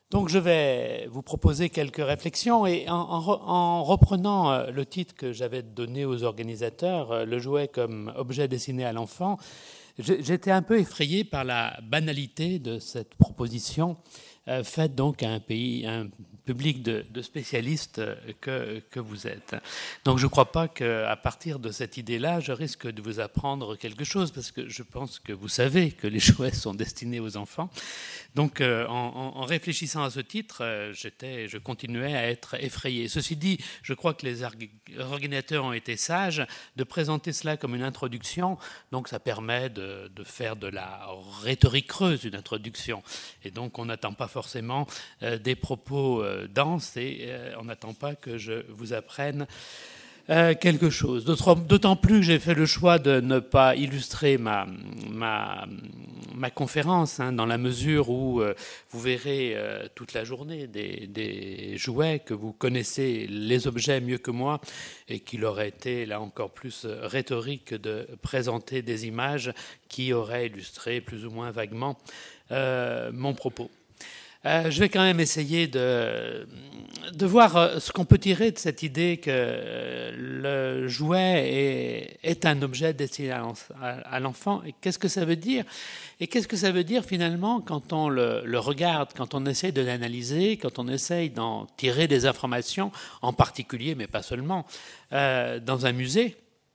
Donc je vais vous proposer quelques réflexions et en reprenant le titre que j'avais donné aux organisateurs, le jouet comme objet destiné à l'enfant, j'étais un peu effrayé par la banalité de cette proposition faite donc à un public de spécialistes que vous êtes. Donc je ne crois pas qu'à partir de cette idée-là, je risque de vous apprendre quelque chose, parce que je pense que vous savez que les jouets sont destinés aux enfants. Donc en réfléchissant à ce titre, je continuais à être effrayé. Ceci dit, je crois que les organisateurs ont été sages de présenter cela comme une introduction, donc ça permet de faire de la rhétorique creuse, une introduction. Et donc on n'attend pas forcément des propos denses et on n'attend pas que je vous apprenne quelque chose. D'autant plus que j'ai fait le choix de ne pas illustrer ma conférence, dans la mesure où vous verrez toute la journée des jouets, que vous connaissez les objets mieux que moi, et qu'il aurait été là encore plus rhétorique de présenter des images qui auraient illustré plus ou moins vaguement mon propos. Je vais quand même essayer de voir ce qu'on peut tirer de cette idée que le jouet est un objet destiné à l'enfant. Et qu'est-ce que ça veut dire ? Et qu'est-ce que ça veut dire finalement quand on le regarde, quand on essaye de l'analyser, quand on essaye d'en tirer des informations, en particulier, mais pas seulement, dans un musée ?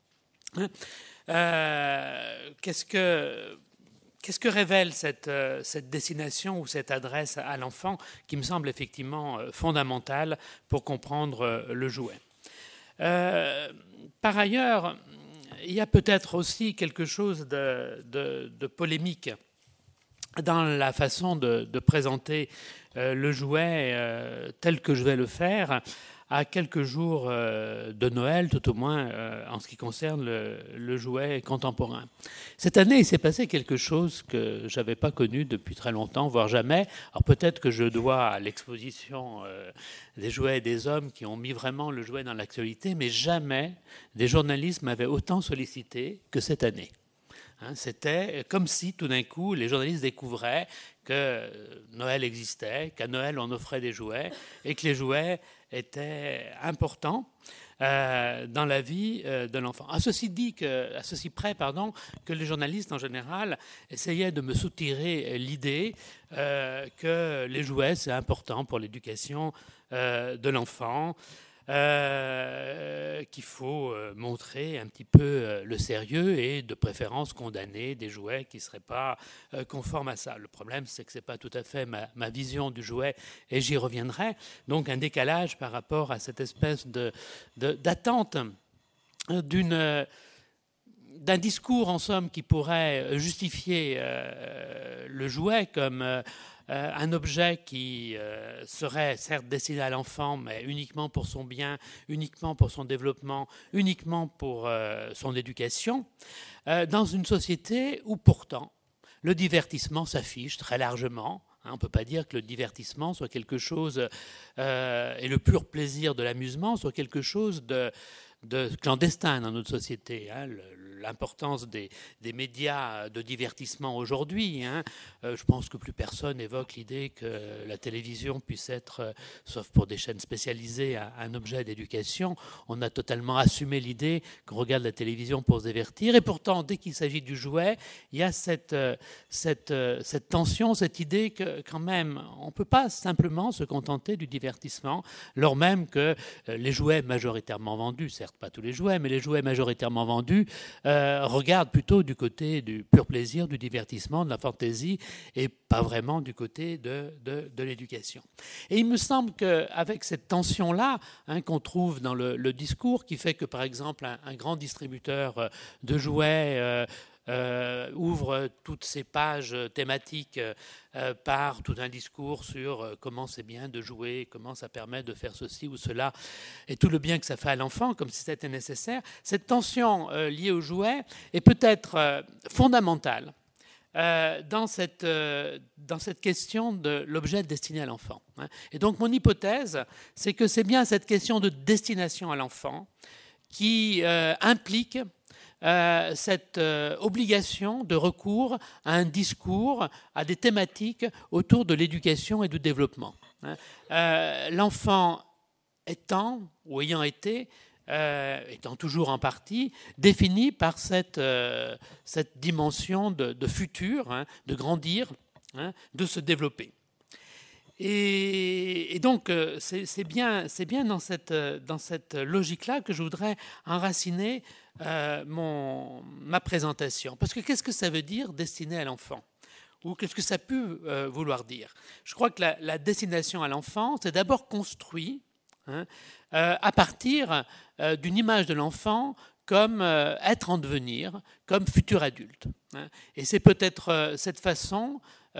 Qu'est-ce que révèle cette destination ou cette adresse à l'enfant qui me semble effectivement fondamentale pour comprendre le jouet ? Par ailleurs, il y a peut-être aussi quelque chose de polémique dans la façon de présenter le jouet tel que je vais le faire, à quelques jours de Noël, tout au moins en ce qui concerne le jouet contemporain. Cette année, il s'est passé quelque chose que je n'avais pas connu depuis très longtemps, voire jamais. Alors peut-être que je dois à l'exposition des jouets et des hommes qui ont mis vraiment le jouet dans l'actualité, mais jamais des journalistes m'avaient autant sollicité que cette année. C'était comme si tout d'un coup les journalistes découvraient que Noël existait, qu'à Noël on offrait des jouets et que les jouets étaient importants dans la vie de l'enfant. À ceci près, que les journalistes en général essayaient de me soutirer l'idée que les jouets c'est important pour l'éducation de l'enfant. Qu'il faut montrer un petit peu le sérieux et de préférence condamner des jouets qui ne seraient pas conformes à ça. Le problème, c'est que ce n'est pas tout à fait ma vision du jouet et j'y reviendrai. Donc un décalage par rapport à cette espèce d'attente d'un discours en somme qui pourrait justifier le jouet comme un objet qui serait certes destiné à l'enfant, mais uniquement pour son bien, uniquement pour son développement, uniquement pour son éducation, dans une société où pourtant le divertissement s'affiche très largement. On ne peut pas dire que le divertissement soit quelque chose, et le pur plaisir de l'amusement soit quelque chose de clandestin dans notre société. L'importance des médias de divertissement aujourd'hui. Je pense que plus personne évoque l'idée que la télévision puisse être, sauf pour des chaînes spécialisées, un objet d'éducation. On a totalement assumé l'idée qu'on regarde la télévision pour se divertir. Et pourtant, dès qu'il s'agit du jouet, il y a cette tension, cette idée que quand même, on ne peut pas simplement se contenter du divertissement, lors même que les jouets majoritairement vendus, certes pas tous les jouets, mais les jouets majoritairement vendus regardent plutôt du côté du pur plaisir, du divertissement, de la fantaisie, et pas vraiment du côté de l'éducation. Et il me semble qu'avec cette tension-là qu'on trouve dans le discours, qui fait que, par exemple, un grand distributeur de jouets ouvre toutes ces pages thématiques par tout un discours sur comment c'est bien de jouer, comment ça permet de faire ceci ou cela, et tout le bien que ça fait à l'enfant, comme si c'était nécessaire. Cette tension liée au jouet est peut-être fondamentale dans cette question de l'objet destiné à l'enfant. Et donc mon hypothèse, c'est que c'est bien cette question de destination à l'enfant qui implique cette obligation de recours à un discours, à des thématiques autour de l'éducation et du développement. L'enfant étant, ou ayant été, étant toujours en partie, défini par cette dimension de futur, de grandir, de se développer. Et donc, c'est bien dans cette logique-là que je voudrais enraciner ma présentation. Parce que qu'est-ce que ça veut dire destiné à l'enfant ? Ou qu'est-ce que ça peut vouloir dire ? Je crois que la destination à l'enfant, c'est d'abord construit à partir d'une image de l'enfant comme être en devenir, comme futur adulte. Et c'est peut-être cette façon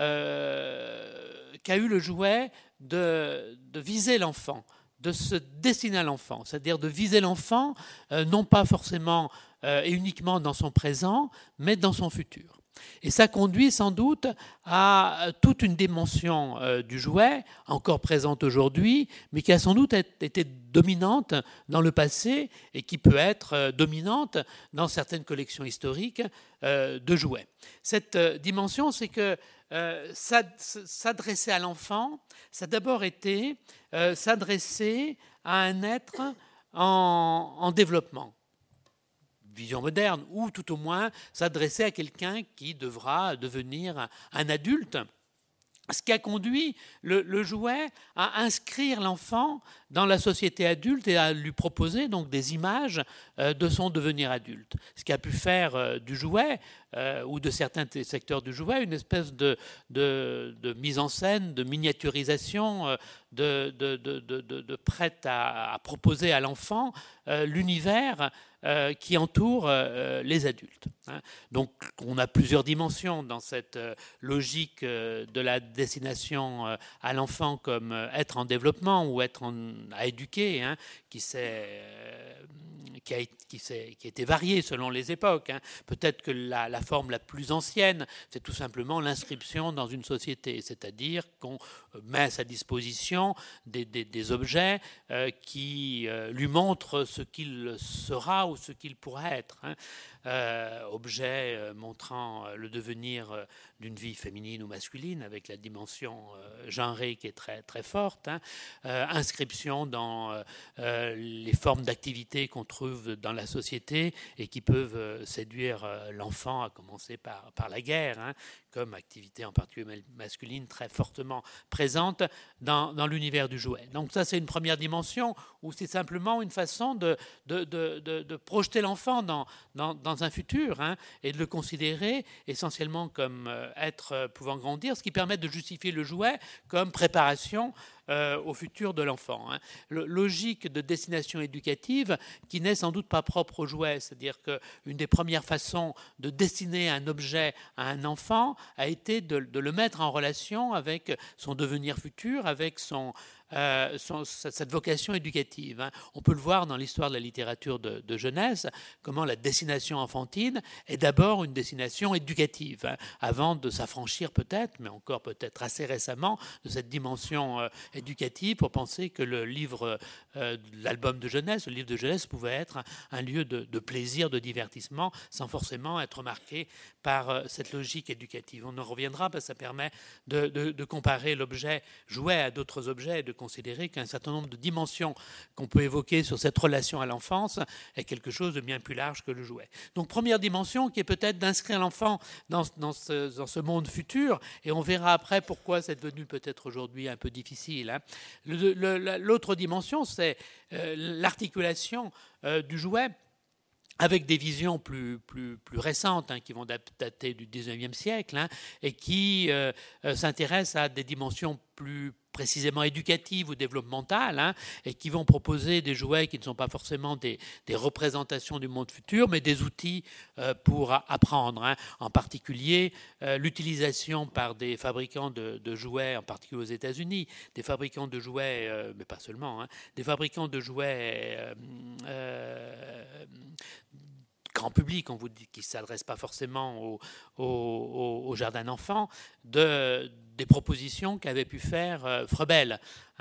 qu'a eu le jouet de viser l'enfant, de se destiner à l'enfant, c'est-à-dire de viser l'enfant non pas forcément et uniquement dans son présent, mais dans son futur. Et ça conduit sans doute à toute une dimension du jouet, encore présente aujourd'hui, mais qui a sans doute été dominante dans le passé et qui peut être dominante dans certaines collections historiques de jouets. Cette dimension, c'est que s'adresser à l'enfant, ça a d'abord été s'adresser à un être en développement. Vision moderne, ou tout au moins s'adresser à quelqu'un qui devra devenir un adulte, ce qui a conduit le jouet à inscrire l'enfant dans la société adulte et à lui proposer donc des images de son devenir adulte. Ce qui a pu faire du jouet ou de certains secteurs du jouet une espèce de mise en scène, de miniaturisation, de prête à proposer à l'enfant l'univers qui entoure les adultes. Donc on a plusieurs dimensions dans cette logique de la destination à l'enfant comme être en développement ou être à éduquer, qui a été variée selon les époques. Peut-être que la forme la plus ancienne, c'est tout simplement l'inscription dans une société, c'est-à-dire qu'on met à sa disposition des objets qui lui montrent ce qu'il sera ou ce qu'il pourrait être. Objets montrant le devenir d'une vie féminine ou masculine avec la dimension genrée qui est très, très forte. Inscription dans les formes d'activité qu'on trouve dans la société et qui peuvent séduire l'enfant, à commencer par la guerre, comme activité en particulier masculine très fortement présente dans l'univers du jouet. Donc ça, c'est une première dimension où c'est simplement une façon de projeter l'enfant dans un futur et de le considérer essentiellement comme être pouvant grandir, ce qui permet de justifier le jouet comme préparation au futur de l'enfant. Logique de destination éducative qui n'est sans doute pas propre au jouet, c'est-à-dire qu'une des premières façons de destiner un objet à un enfant a été de le mettre en relation avec son devenir futur, avec cette vocation éducative. On peut le voir dans l'histoire de la littérature de jeunesse, comment la destination enfantine est d'abord une destination éducative, avant de s'affranchir peut-être, mais encore peut-être assez récemment, de cette dimension éducative pour penser que l'album de jeunesse, le livre de jeunesse pouvait être un lieu de plaisir, de divertissement, sans forcément être marqué par cette logique éducative. On en reviendra parce que ça permet de comparer l'objet jouet à d'autres objets et de considérer qu'un certain nombre de dimensions qu'on peut évoquer sur cette relation à l'enfance est quelque chose de bien plus large que le jouet. Donc première dimension qui est peut-être d'inscrire l'enfant dans ce monde futur, et on verra après pourquoi c'est devenu peut-être aujourd'hui un peu difficile. L'autre dimension, c'est l'articulation du jouet avec des visions plus récentes qui vont dater du 19e siècle et qui s'intéressent à des dimensions plus précisément éducatives ou développementales et qui vont proposer des jouets qui ne sont pas forcément des représentations du monde futur, mais des outils pour apprendre. En particulier, l'utilisation par des fabricants de jouets, en particulier aux États-Unis, des fabricants de jouets, mais pas seulement, des fabricants de jouets grand public, on vous dit, qui ne s'adresse pas forcément au jardin d'enfants, des propositions qu'avait pu faire Froebel.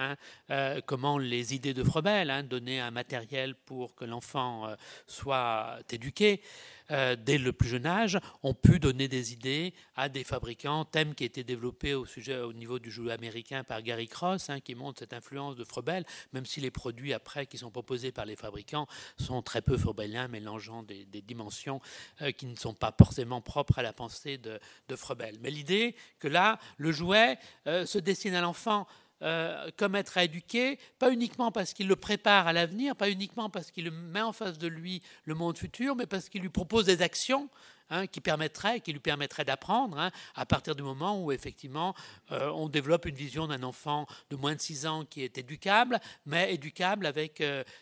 Comment les idées de Froebel, donner un matériel pour que l'enfant soit éduqué dès le plus jeune âge, ont pu donner des idées à des fabricants, thème qui a été développé au niveau du jouet américain par Gary Cross, qui montre cette influence de Froebel, même si les produits après qui sont proposés par les fabricants sont très peu froebeliens, mélangeant des dimensions qui ne sont pas forcément propres à la pensée de Froebel. Mais l'idée que là, le jouet se destine à l'enfant comme être à éduquer, pas uniquement parce qu'il le prépare à l'avenir, pas uniquement parce qu'il met en face de lui le monde futur, mais parce qu'il lui propose des actions qui lui permettraient d'apprendre à partir du moment où effectivement on développe une vision d'un enfant de moins de 6 ans qui est éducable, mais éducable avec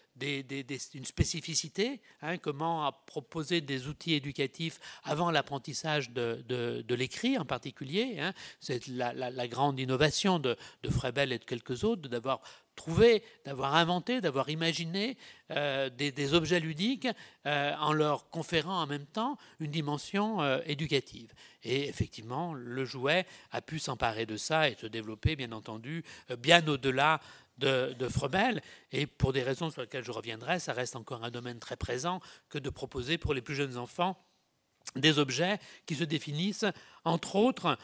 une spécificité, comment proposer des outils éducatifs avant l'apprentissage de l'écrit en particulier. C'est la grande innovation de Froebel et de quelques autres, d'avoir trouvé, d'avoir inventé, d'avoir imaginé des objets ludiques en leur conférant en même temps une dimension éducative. Et effectivement, le jouet a pu s'emparer de ça et se développer, bien entendu, bien au-delà de Froebel, et pour des raisons sur lesquelles je reviendrai, ça reste encore un domaine très présent que de proposer pour les plus jeunes enfants des objets qui se définissent, entre autres,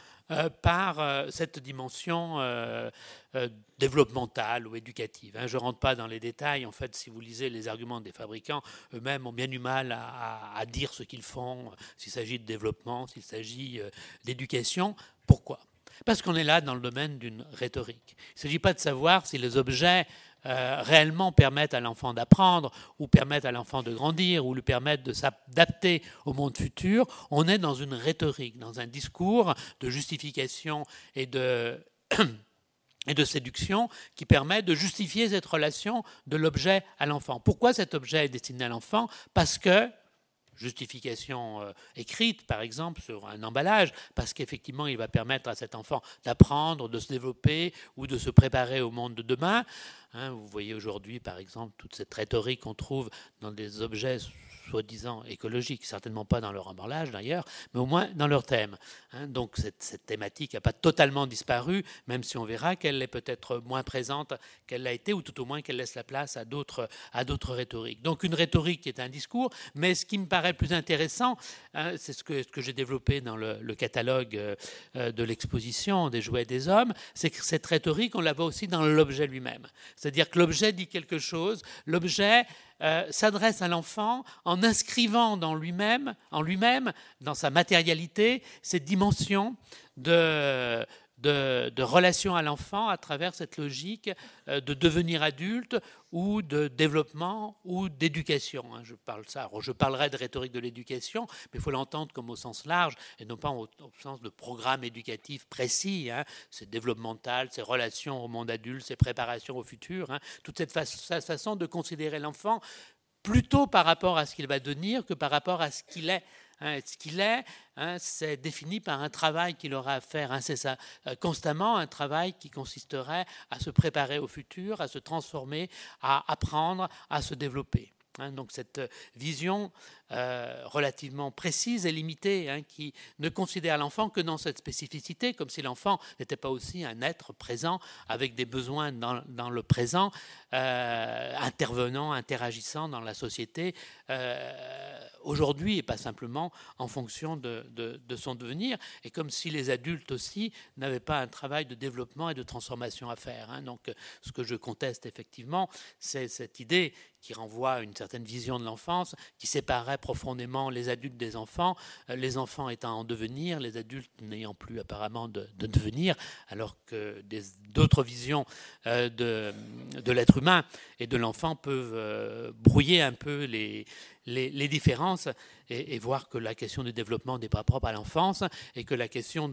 par cette dimension développementale ou éducative. Je ne rentre pas dans les détails. En fait, si vous lisez les arguments des fabricants, eux-mêmes ont bien du mal à dire ce qu'ils font, s'il s'agit de développement, s'il s'agit d'éducation. Pourquoi ? Parce qu'on est là dans le domaine d'une rhétorique. Il ne s'agit pas de savoir si les objets réellement permettent à l'enfant d'apprendre ou permettent à l'enfant de grandir ou lui permettent de s'adapter au monde futur. On est dans une rhétorique, dans un discours de justification et de séduction qui permet de justifier cette relation de l'objet à l'enfant. Pourquoi cet objet est destiné à l'enfant ? Parce que justification écrite, par exemple, sur un emballage, parce qu'effectivement, il va permettre à cet enfant d'apprendre, de se développer ou de se préparer au monde de demain. Vous voyez aujourd'hui, par exemple, toute cette rhétorique qu'on trouve dans des objets soi-disant écologiques, certainement pas dans leur emballage d'ailleurs, mais au moins dans leur thème. Donc cette thématique n'a pas totalement disparu, même si on verra qu'elle est peut-être moins présente qu'elle l'a été, ou tout au moins qu'elle laisse la place à d'autres rhétoriques. Donc une rhétorique qui est un discours, mais ce qui me paraît plus intéressant, c'est ce que j'ai développé dans le catalogue de l'exposition des jouets des hommes, c'est que cette rhétorique, on la voit aussi dans l'objet lui-même. C'est-à-dire que l'objet dit quelque chose, l'objet s'adresse à l'enfant en inscrivant en lui-même, dans sa matérialité, cette dimension de relation à l'enfant à travers cette logique de devenir adulte ou de développement ou d'éducation. Je parlerai de rhétorique de l'éducation, mais il faut l'entendre comme au sens large et non pas au sens de programme éducatif précis. C'est développemental, c'est relations au monde adulte, c'est préparation au futur. Toute cette façon de considérer l'enfant plutôt par rapport à ce qu'il va devenir que par rapport à ce qu'il est. Ce qu'il est, c'est défini par un travail qu'il aura à faire constamment, un travail qui consisterait à se préparer au futur, à se transformer, à apprendre, à se développer. Donc cette vision relativement précise et limitée qui ne considère l'enfant que dans cette spécificité, comme si l'enfant n'était pas aussi un être présent avec des besoins dans le présent, intervenant, interagissant dans la société aujourd'hui et pas simplement en fonction de son devenir, et comme si les adultes aussi n'avaient pas un travail de développement et de transformation à faire. Donc ce que je conteste effectivement, c'est cette idée qui renvoie à une certaine vision de l'enfance, qui séparait profondément les adultes des enfants, les enfants étant en devenir, les adultes n'ayant plus apparemment de devenir, alors que d'autres visions de l'être humain et de l'enfant peuvent brouiller un peu les différences et voir que la question du développement n'est pas propre à l'enfance et que la question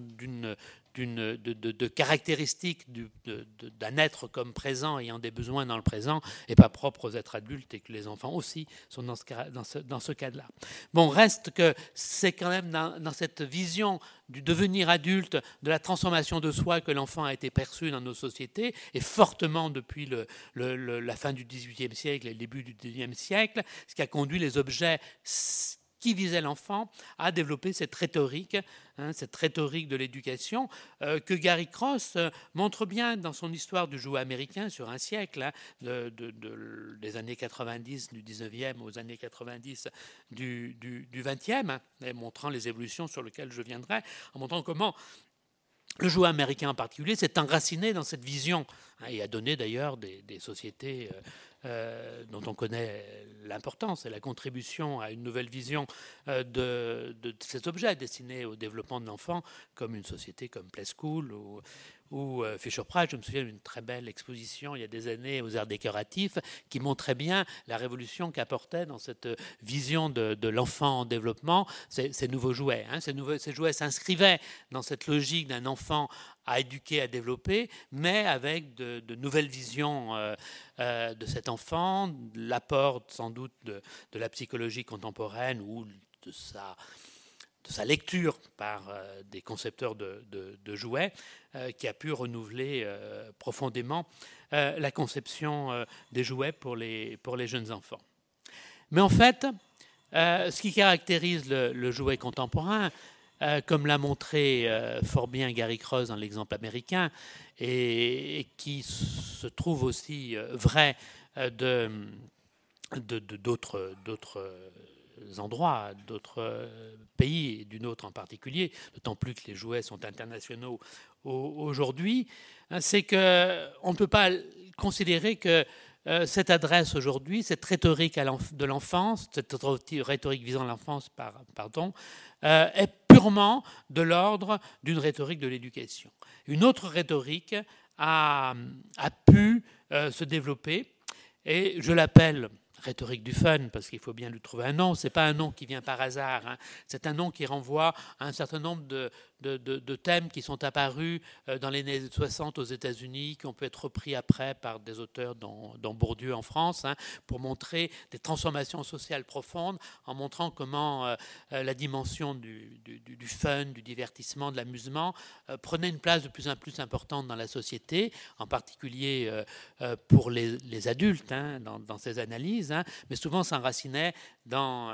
de caractéristiques d'un être comme présent ayant des besoins dans le présent n'est pas propre aux êtres adultes et que les enfants aussi sont dans ce cadre-là. Bon, reste que c'est quand même dans cette vision du devenir adulte, de la transformation de soi que l'enfant a été perçu dans nos sociétés et fortement depuis la fin du XVIIIe siècle et le début du XIXe siècle, ce qui a conduit les objets qui visait l'enfant, à développer cette rhétorique de l'éducation que Gary Cross montre bien dans son histoire du jouet américain sur un siècle, des années 90 du 19e aux années 90 du 20e, et montrant les évolutions sur lesquelles je viendrai, en montrant comment le jouet américain en particulier s'est enraciné dans cette vision et a donné d'ailleurs des sociétés dont on connaît l'importance et la contribution à une nouvelle vision de cet objet destiné au développement de l'enfant, comme une société comme Play School ou Fisher-Price. Je me souviens d'une très belle exposition il y a des années aux arts décoratifs qui montrait bien la révolution qu'apportait dans cette vision de l'enfant en développement ces nouveaux jouets. Ces jouets s'inscrivaient dans cette logique d'un enfant à éduquer, à développer, mais avec de nouvelles visions de cet enfant, l'apport sans doute de la psychologie contemporaine ou de sa lecture par des concepteurs de jouets, qui a pu renouveler profondément la conception des jouets pour les jeunes enfants. Mais en fait, ce qui caractérise le jouet contemporain, comme l'a montré fort bien Gary Cross dans l'exemple américain, et qui se trouve aussi vrai d'autres endroits, d'autres pays, et du nôtre en particulier, d'autant plus que les jouets sont internationaux aujourd'hui, c'est qu'on ne peut pas considérer que cette adresse aujourd'hui, cette rhétorique de l'enfance, cette rhétorique visant l'enfance, est purement de l'ordre d'une rhétorique de l'éducation. Une autre rhétorique a pu se développer, et je l'appelle rhétorique du fun, parce qu'il faut bien lui trouver un nom. Ce n'est pas un nom qui vient par hasard, c'est un nom qui renvoie à un certain nombre de thèmes qui sont apparus dans les années 60 aux États-Unis, qui ont pu être repris après par des auteurs dont Bourdieu en France, pour montrer des transformations sociales profondes, en montrant comment la dimension du fun, du divertissement, de l'amusement prenait une place de plus en plus importante dans la société, en particulier pour les adultes, dans ces analyses, mais souvent s'enracinait dans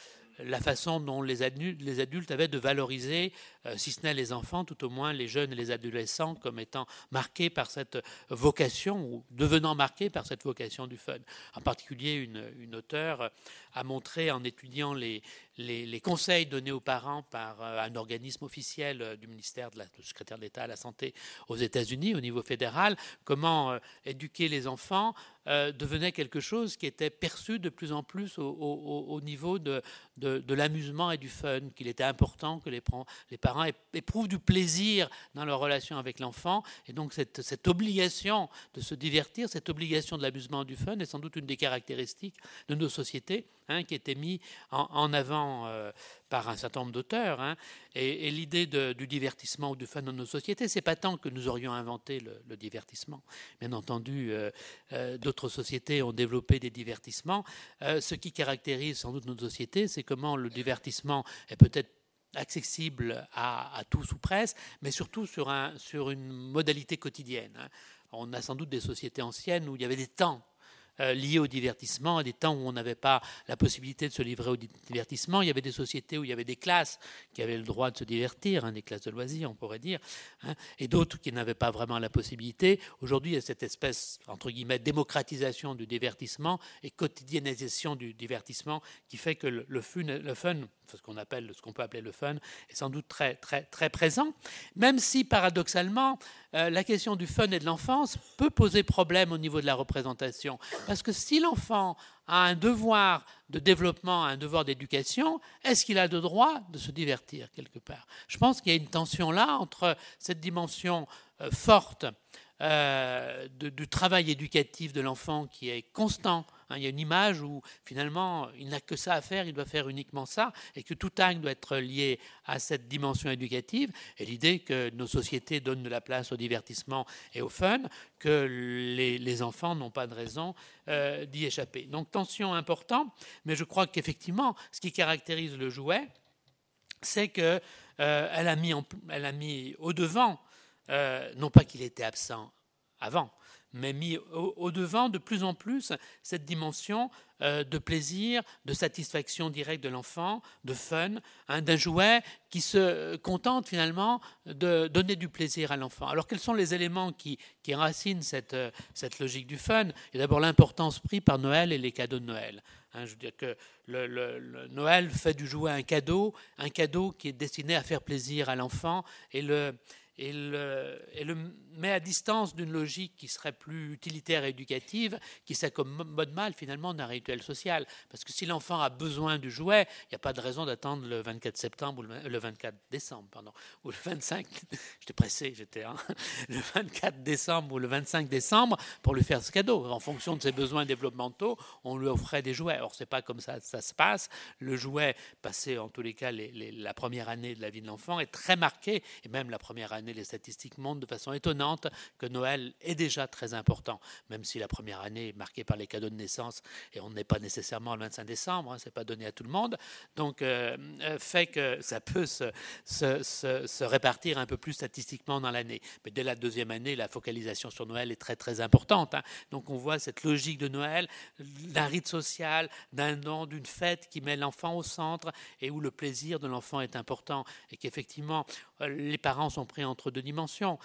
la façon dont les adultes avaient de valoriser, si ce n'est les enfants, tout au moins les jeunes et les adolescents, comme étant marqués par cette vocation, ou devenant marqués par cette vocation du fun. En particulier, une auteure a montré, en étudiant les conseils donnés aux parents par un organisme officiel du ministère du secrétaire d'État à la santé aux États-Unis, au niveau fédéral, comment éduquer les enfants devenait quelque chose qui était perçu de plus en plus au niveau de l'amusement et du fun, qu'il était important que les parents éprouvent du plaisir dans leur relation avec l'enfant, et donc cette obligation de se divertir, cette obligation de l'amusement et du fun est sans doute une des caractéristiques de nos sociétés, qui était mise en avant par un certain nombre d'auteurs. Et l'idée du divertissement ou du fun dans nos sociétés, c'est pas tant que nous aurions inventé le divertissement. Bien entendu, d'autres sociétés ont développé des divertissements. Ce qui caractérise sans doute notre société, c'est comment le divertissement est peut-être accessible à tous ou presque, mais surtout sur une modalité quotidienne. On a sans doute des sociétés anciennes où il y avait des temps liés au divertissement, des temps où on n'avait pas la possibilité de se livrer au divertissement. Il y avait des sociétés où il y avait des classes qui avaient le droit de se divertir, des classes de loisirs, on pourrait dire, et d'autres qui n'avaient pas vraiment la possibilité. Aujourd'hui, il y a cette espèce, entre guillemets, démocratisation du divertissement et quotidianisation du divertissement qui fait que le fun, ce qu'on peut appeler le fun, est sans doute très, très, très présent, même si, paradoxalement, la question du fun et de l'enfance peut poser problème au niveau de la représentation. Parce que si l'enfant a un devoir de développement, un devoir d'éducation, est-ce qu'il a le droit de se divertir quelque part ? Je pense qu'il y a une tension là entre cette dimension forte du travail éducatif de l'enfant qui est constant. Il y a une image où finalement il n'a que ça à faire, il doit faire uniquement ça, et que tout acte doit être lié à cette dimension éducative, et l'idée que nos sociétés donnent de la place au divertissement et au fun, que les enfants n'ont pas de raison d'y échapper. Donc tension importante, mais je crois qu'effectivement, ce qui caractérise le jouet, c'est qu'elle a mis au devant, non pas qu'il était absent avant, mais mis au devant de plus en plus cette dimension de plaisir, de satisfaction directe de l'enfant, de fun, d'un jouet qui se contente finalement de donner du plaisir à l'enfant. Alors quels sont les éléments qui enracinent cette logique du fun? Et d'abord l'importance prise par Noël et les cadeaux de Noël. Je veux dire que le Noël fait du jouet un cadeau qui est destiné à faire plaisir à l'enfant et le met à distance d'une logique qui serait plus utilitaire et éducative, qui s'accommode mal finalement d'un rituel social. Parce que si l'enfant a besoin du jouet, il n'y a pas de raison d'attendre le 24 septembre, ou le 24 décembre, pardon, ou le 25, j'étais pressé, le 24 décembre ou le 25 décembre pour lui faire ce cadeau. En fonction de ses besoins développementaux, on lui offrait des jouets. Or, c'est pas comme ça se passe. Le jouet, passé en tous les cas la première année de la vie de l'enfant, est très marqué, et même la première année, les statistiques montrent de façon étonnante que Noël est déjà très important, même si la première année est marquée par les cadeaux de naissance et on n'est pas nécessairement le 25 décembre, c'est pas donné à tout le monde, donc fait que ça peut se répartir un peu plus statistiquement dans l'année. Mais dès la deuxième année, la focalisation sur Noël est très très importante. Donc on voit cette logique de Noël, d'un rite social, d'un don, d'une fête qui met l'enfant au centre et où le plaisir de l'enfant est important et qu'effectivement les parents sont pris entre deux dimensions.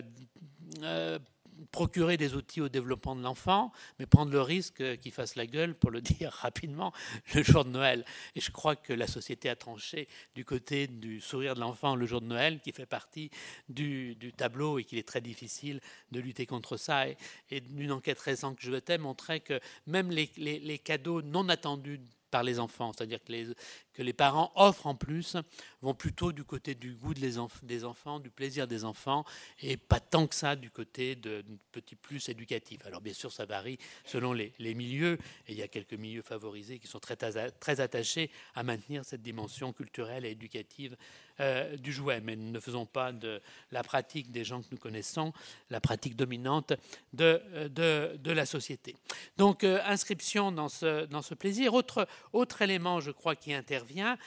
Procurer des outils au développement de l'enfant, mais prendre le risque qu'il fasse la gueule, pour le dire rapidement, le jour de Noël. Et je crois que la société a tranché du côté du sourire de l'enfant le jour de Noël, qui fait partie du tableau et qu'il est très difficile de lutter contre ça. Et une enquête récente que je faisais montrait que même les cadeaux non attendus par les enfants, c'est-à-dire que les parents offrent en plus, vont plutôt du côté du goût des enfants, du plaisir des enfants, et pas tant que ça du côté de petits plus éducatifs. Alors bien sûr, ça varie selon les milieux, et il y a quelques milieux favorisés qui sont très attachés à maintenir cette dimension culturelle et éducative du jouet. Mais nous ne faisons pas de la pratique des gens que nous connaissons la pratique dominante de la société. Donc, inscription dans ce plaisir. Autre élément, je crois, qui intervient,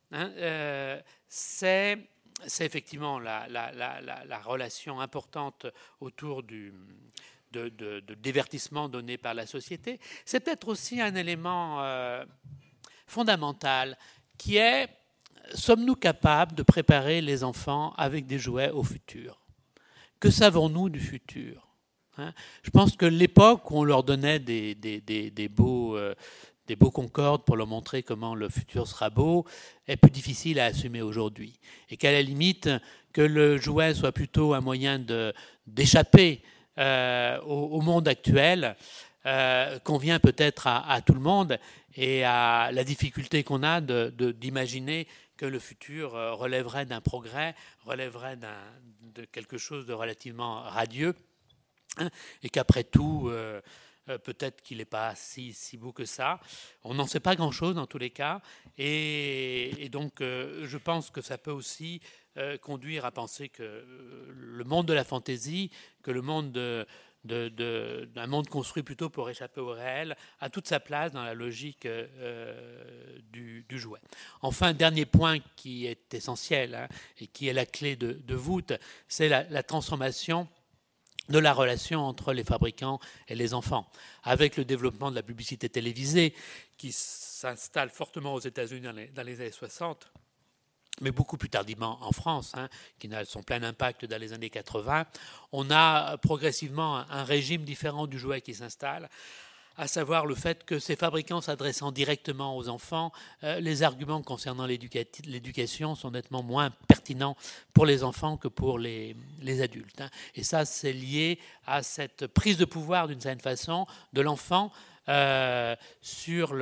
c'est effectivement la relation importante autour de divertissement donné par la société. C'est peut-être aussi un élément fondamental qui est: sommes-nous capables de préparer les enfants avec des jouets au futur? Que savons-nous du futur? Je pense que l'époque où on leur donnait des beaux concordes pour leur montrer comment le futur sera beau est plus difficile à assumer aujourd'hui. Et qu'à la limite, que le jouet soit plutôt un moyen d'échapper au monde actuel convient peut-être à tout le monde et à la difficulté qu'on a d'imaginer que le futur relèverait d'un progrès, relèverait de quelque chose de relativement radieux, et qu'après tout, peut-être qu'il n'est pas si beau que ça. On n'en sait pas grand-chose dans tous les cas, et donc je pense que ça peut aussi conduire à penser que le monde de la fantaisie, que le monde d'un monde construit plutôt pour échapper au réel, a toute sa place dans la logique du jouet. Enfin, dernier point qui est essentiel et qui est la clé de voûte, c'est la transformation de la relation entre les fabricants et les enfants, avec le développement de la publicité télévisée qui s'installe fortement aux États-Unis dans les années 60, mais beaucoup plus tardivement en France, qui a son plein impact dans les années 80, on a progressivement un régime différent du jouet qui s'installe, à savoir le fait que ces fabricants s'adressant directement aux enfants, les arguments concernant l'éducation sont nettement moins pertinents pour les enfants que pour les adultes. Et ça, c'est lié à cette prise de pouvoir, d'une certaine façon, de l'enfant sur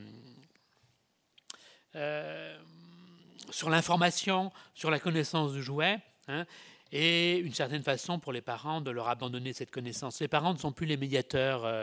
l'information, sur la connaissance du jouet, et une certaine façon pour les parents de leur abandonner cette connaissance. Les parents ne sont plus les médiateurs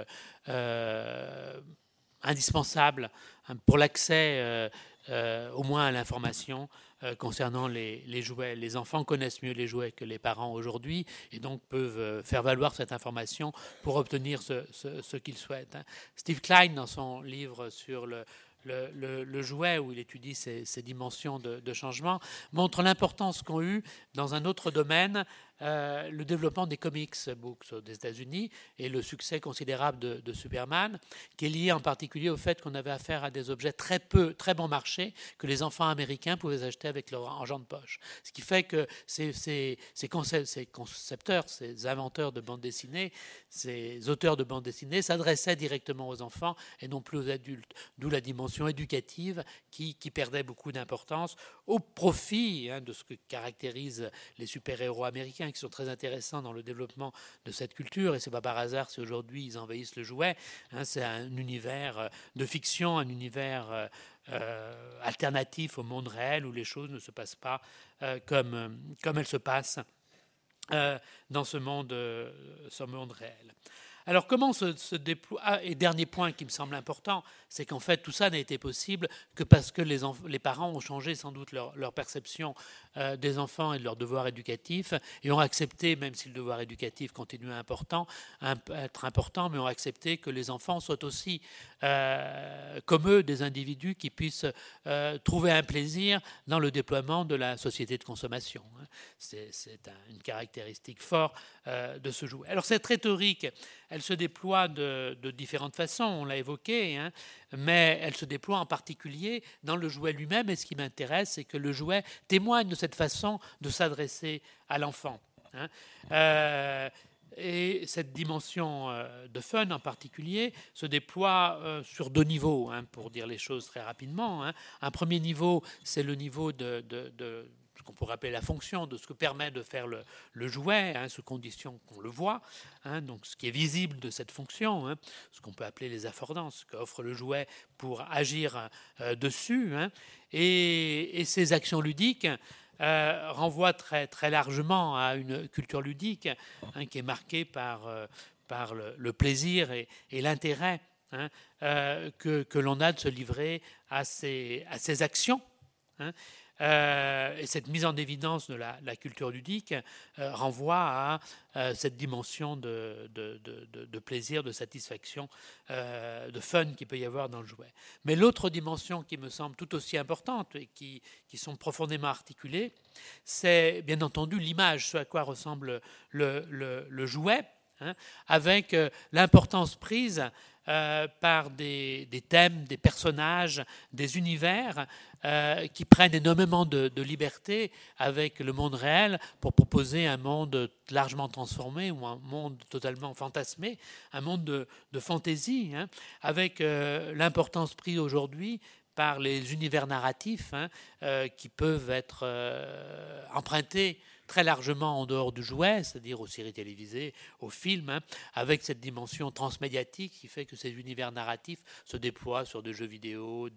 indispensables pour l'accès au moins à l'information concernant les jouets. Les enfants connaissent mieux les jouets que les parents aujourd'hui et donc peuvent faire valoir cette information pour obtenir ce qu'ils souhaitent. Steve Klein, dans son livre sur le jouet, où il étudie ces dimensions de changement, montre l'importance qu'ont eu dans un autre domaine le développement des comics books des États-Unis et le succès considérable de Superman, qui est lié en particulier au fait qu'on avait affaire à des objets très bon marché que les enfants américains pouvaient acheter avec leur argent de poche. Ce qui fait que ces concepteurs, ces inventeurs de bande dessinée, ces auteurs de bande dessinée s'adressaient directement aux enfants et non plus aux adultes, d'où la dimension éducative qui perdait beaucoup d'importance au profit de ce que caractérisent les super-héros américains, qui sont très intéressants dans le développement de cette culture, et c'est pas par hasard si aujourd'hui ils envahissent le jouet. C'est un univers de fiction, un univers alternatif au monde réel, où les choses ne se passent pas comme elles se passent dans ce monde réel. Alors comment se déploie... et dernier point qui me semble important, c'est qu'en fait tout ça n'a été possible que parce que les parents ont changé sans doute leur perception des enfants et de leurs devoirs éducatifs, et ont accepté, même si le devoir éducatif continue à être important, mais ont accepté que les enfants soient aussi, comme eux, des individus qui puissent trouver un plaisir dans le déploiement de la société de consommation. C'est une caractéristique forte de ce jouet. Alors cette rhétorique, elle se déploie de différentes façons, on l'a évoqué, mais elle se déploie en particulier dans le jouet lui-même, et ce qui m'intéresse, c'est que le jouet témoigne de cette façon de s'adresser à l'enfant. Et cette dimension de fun en particulier se déploie sur 2 niveaux, pour dire les choses très rapidement. Un premier niveau, c'est le niveau de ce qu'on pourrait appeler la fonction, de ce que permet de faire le jouet, sous condition qu'on le voit, donc ce qui est visible de cette fonction, ce qu'on peut appeler les affordances, ce qu'offre le jouet pour agir dessus. Et ces actions ludiques renvoient très, très largement à une culture ludique qui est marquée par le plaisir et l'intérêt que l'on a de se livrer à ces actions. Et cette mise en évidence de la culture ludique renvoie à cette dimension de plaisir, de satisfaction, de fun qu'il peut y avoir dans le jouet. Mais l'autre dimension qui me semble tout aussi importante et qui sont profondément articulées, c'est bien entendu l'image, ce à quoi ressemble le jouet, avec l'importance prise par des thèmes, des personnages, des univers qui prennent énormément de liberté avec le monde réel pour proposer un monde largement transformé ou un monde totalement fantasmé, un monde de fantaisie, avec l'importance prise aujourd'hui par les univers narratifs qui peuvent être empruntés très largement en dehors du jouet, c'est-à-dire aux séries télévisées, aux films, avec cette dimension transmédiatique qui fait que ces univers narratifs se déploient sur des jeux vidéo,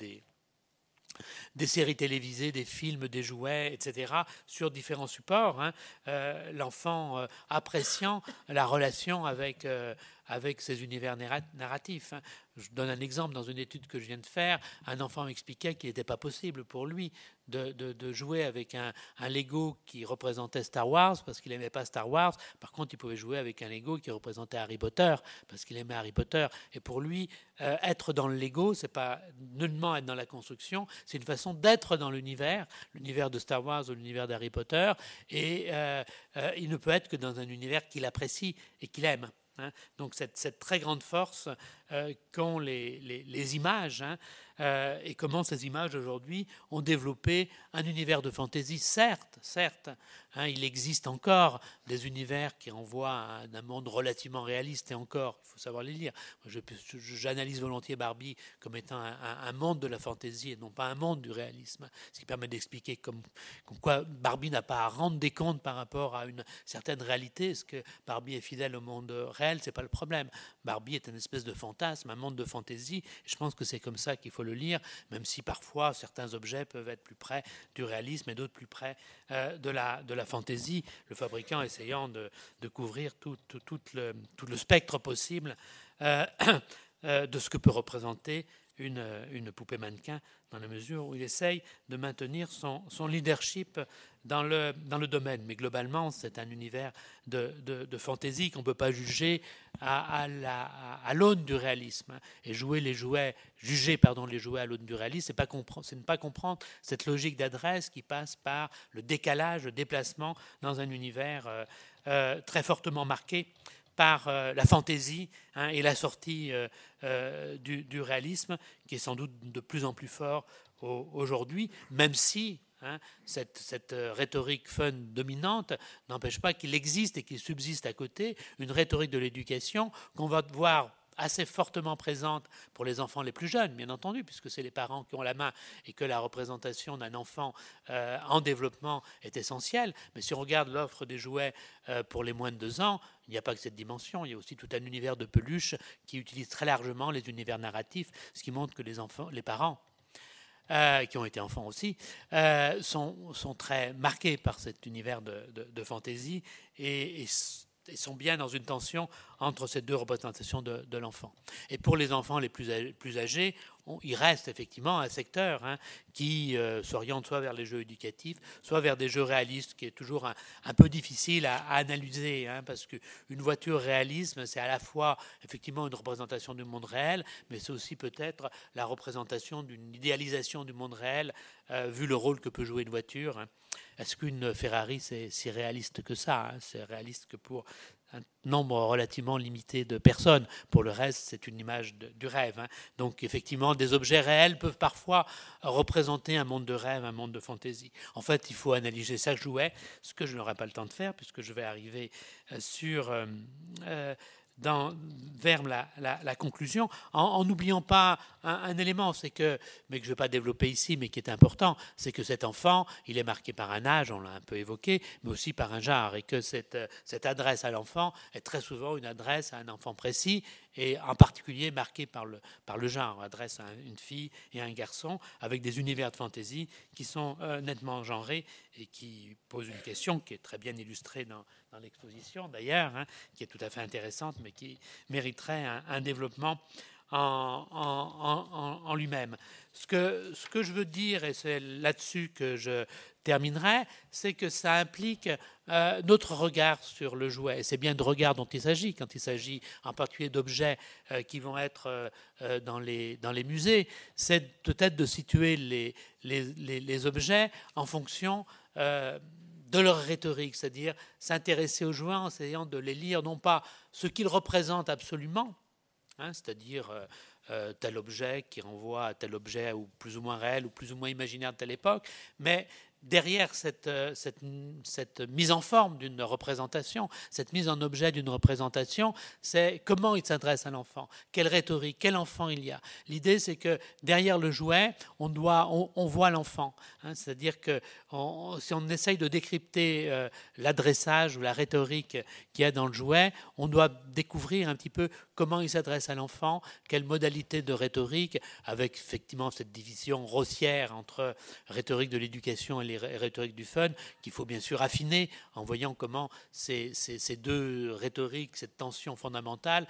des séries télévisées, des films, des jouets, etc., sur différents supports, l'enfant appréciant la relation avec ces univers narratifs. Je donne un exemple. Dans une étude que je viens de faire, un enfant m'expliquait qu'il n'était pas possible pour lui de jouer avec un Lego qui représentait Star Wars parce qu'il n'aimait pas Star Wars. Par contre, il pouvait jouer avec un Lego qui représentait Harry Potter parce qu'il aimait Harry Potter. Et pour lui, être dans le Lego, c'est pas nullement être dans la construction, c'est une façon d'être dans l'univers de Star Wars ou l'univers d'Harry Potter. Et il ne peut être que dans un univers qu'il apprécie et qu'il aime. Donc cette très grande force qu'ont les images, et comment ces images aujourd'hui ont développé un univers de fantaisie, certes, il existe encore des univers qui renvoient à un monde relativement réaliste, et encore, il faut savoir les lire. J'analyse volontiers Barbie comme étant un monde de la fantaisie et non pas un monde du réalisme, ce qui permet d'expliquer comme quoi Barbie n'a pas à rendre des comptes par rapport à une certaine réalité. Est-ce que Barbie est fidèle au monde réel? C'est pas le problème. Barbie est une espèce de fantasme, un monde de fantaisie. Je pense que c'est comme ça qu'il faut le lire, même si parfois certains objets peuvent être plus près du réalisme et d'autres plus près de la fantaisie, le fabricant essayant de couvrir tout le spectre possible de ce que peut représenter une poupée mannequin, dans la mesure où il essaye de maintenir son leadership dans le domaine. Mais globalement, c'est un univers de fantaisie qu'on ne peut pas juger à l'aune du réalisme. Et juger les jouets à l'aune du réalisme, c'est ne pas comprendre cette logique d'adresse qui passe par le décalage, le déplacement dans un univers très fortement marqué par la fantaisie et la sortie du réalisme, qui est sans doute de plus en plus fort aujourd'hui, même si cette rhétorique fun dominante n'empêche pas qu'il existe et qu'il subsiste à côté une rhétorique de l'éducation qu'on va voir assez fortement présente pour les enfants les plus jeunes, bien entendu, puisque c'est les parents qui ont la main et que la représentation d'un enfant en développement est essentielle. Mais si on regarde l'offre des jouets pour les moins de 2 ans, il n'y a pas que cette dimension, il y a aussi tout un univers de peluches qui utilise très largement les univers narratifs, ce qui montre que les parents, qui ont été enfants aussi, sont très marqués par cet univers de fantaisie et sont bien dans une tension entre ces deux représentations de l'enfant. Et pour les enfants les plus âgés, il reste effectivement un secteur qui s'oriente soit vers les jeux éducatifs, soit vers des jeux réalistes, qui est toujours un peu difficile à analyser, parce qu'une voiture réalisme, c'est à la fois effectivement une représentation du monde réel, mais c'est aussi peut-être la représentation d'une idéalisation du monde réel, vu le rôle que peut jouer une voiture. Est-ce qu'une Ferrari, c'est si réaliste que ça? C'est réaliste que pour un nombre relativement limité de personnes. Pour le reste, c'est une image du rêve. Donc effectivement, des objets réels peuvent parfois représenter un monde de rêve, un monde de fantaisie. En fait, il faut analyser chaque jouet, ce que je n'aurai pas le temps de faire, puisque je vais arriver vers la conclusion, en n'oubliant pas un élément, c'est que, mais que je ne vais pas développer ici, mais qui est important, c'est que cet enfant, il est marqué par un âge, on l'a un peu évoqué, mais aussi par un genre, et que cette adresse à l'enfant est très souvent une adresse à un enfant précis, et en particulier marquée par le genre, adresse à une fille et à un garçon, avec des univers de fantaisie qui sont nettement genrés et qui posent une question qui est très bien illustrée dans l'exposition d'ailleurs, qui est tout à fait intéressante, mais qui mériterait un développement en lui-même. Ce que je veux dire, et c'est là-dessus que je terminerai, c'est que ça implique notre regard sur le jouet. Et c'est bien de regard dont il s'agit, quand il s'agit en particulier d'objets qui vont être dans les musées, c'est peut-être de situer les objets en fonction de leur rhétorique, c'est-à-dire s'intéresser aux jouets en essayant de les lire, non pas ce qu'ils représentent absolument, c'est-à-dire tel objet qui renvoie à tel objet ou plus ou moins réel ou plus ou moins imaginaire de telle époque, mais derrière cette mise en forme d'une représentation, cette mise en objet d'une représentation, c'est comment il s'adresse à l'enfant, quelle rhétorique, quel enfant il y a. L'idée, c'est que derrière le jouet, on voit l'enfant. C'est-à-dire que si on essaye de décrypter l'adressage ou la rhétorique qu'il y a dans le jouet, on doit découvrir un petit peu comment il s'adresse à l'enfant, quelle modalité de rhétorique, avec effectivement cette division grossière entre rhétorique de l'éducation et les rhétoriques du fun, qu'il faut bien sûr affiner en voyant comment ces deux rhétoriques, cette tension fondamentale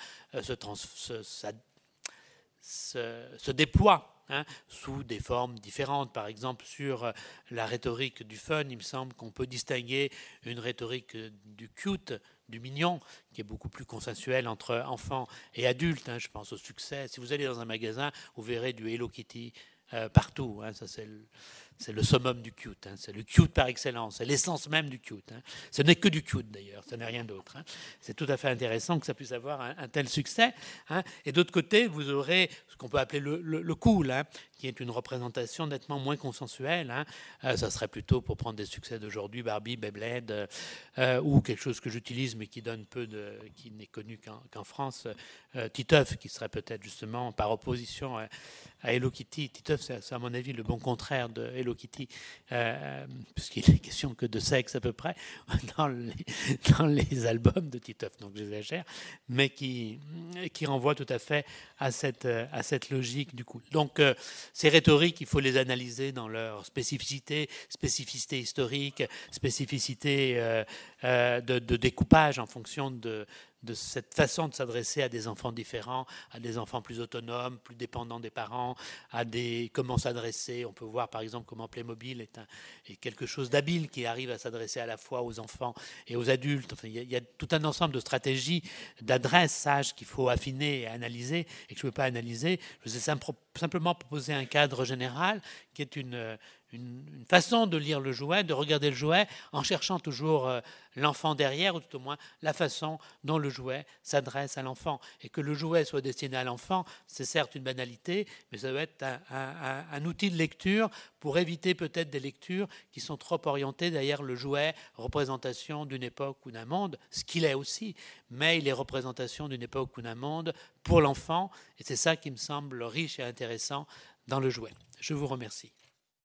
se déploie sous des formes différentes. Par exemple, sur la rhétorique du fun, il me semble qu'on peut distinguer une rhétorique du cute, du mignon, qui est beaucoup plus consensuelle entre enfants et adultes. Je pense au succès. Si vous allez dans un magasin, vous verrez du Hello Kitty partout. Ça, c'est le summum du cute. C'est le cute par excellence. C'est l'essence même du cute. Ce n'est que du cute d'ailleurs. Ce n'est rien d'autre. C'est tout à fait intéressant que ça puisse avoir un tel succès. Et d'autre côté, vous aurez ce qu'on peut appeler le cool, qui est une représentation nettement moins consensuelle. Ça serait plutôt, pour prendre des succès d'aujourd'hui, Barbie, Beyblade, ou quelque chose que j'utilise mais qui donne qui n'est connu qu'en France, Titeuf, qui serait peut-être justement par opposition à Hello Kitty. Titeuf, c'est à mon avis le bon contraire de Hello Kitty, puisqu'il est question que de sexe à peu près dans les albums de Titeuf, donc j'exagère, mais qui renvoie tout à fait à cette logique du coup. Donc ces rhétoriques, il faut les analyser dans leur spécificité historique, spécificité de découpage en fonction de cette façon de s'adresser à des enfants différents, à des enfants plus autonomes, plus dépendants des parents, comment s'adresser. On peut voir par exemple comment Playmobil est quelque chose d'habile qui arrive à s'adresser à la fois aux enfants et aux adultes. Enfin, il y a tout un ensemble de stratégies d'adresse sage qu'il faut affiner et analyser et que je ne peux pas analyser. Je vais simplement proposer un cadre général qui est une une façon de lire le jouet, de regarder le jouet en cherchant toujours l'enfant derrière, ou tout au moins la façon dont le jouet s'adresse à l'enfant. Et que le jouet soit destiné à l'enfant, c'est certes une banalité, mais ça doit être un outil de lecture pour éviter peut-être des lectures qui sont trop orientées derrière le jouet, représentation d'une époque ou d'un monde, ce qu'il est aussi, mais il est représentation d'une époque ou d'un monde pour l'enfant, et c'est ça qui me semble riche et intéressant dans le jouet. Je vous remercie.